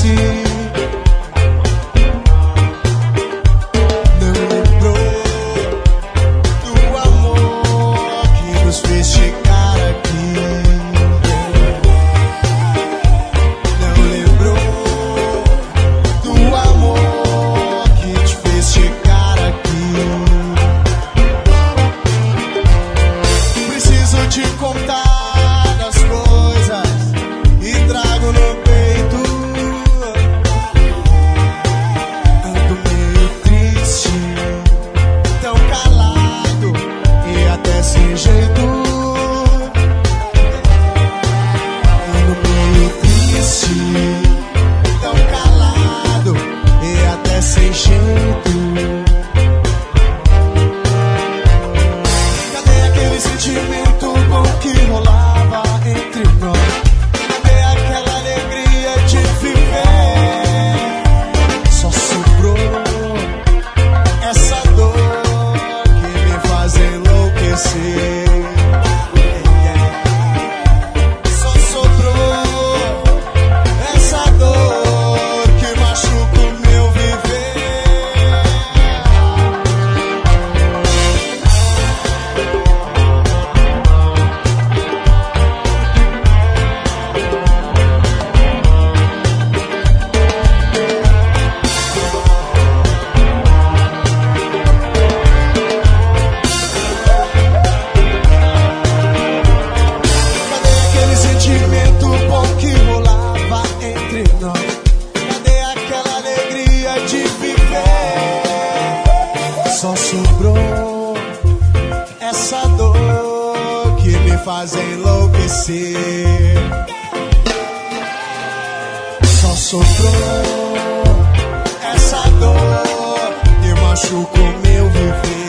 triste. Não lembrou do amor que nos fez chegar aqui. Não lembrou do amor que te fez chegar aqui. Preciso te contar das coisas e trago no peito. Ando meio triste, tão calado e até sem jeito. Ando meio triste, tão calado e até sem jeito. Cadê aquele sentimento bom que rolava entre nós? Cadê aquela alegria de viver? Só sobrou essa dor que me faz enlouquecer. Só sobrou essa dor que machuca o meu viver. Cadê aquele sentimento bom que rolava entre nós? Cadê aquela alegria de viver? Só sobrou essa dor que me faz enlouquecer. Só sobrou essa dor que machuca o meu viver.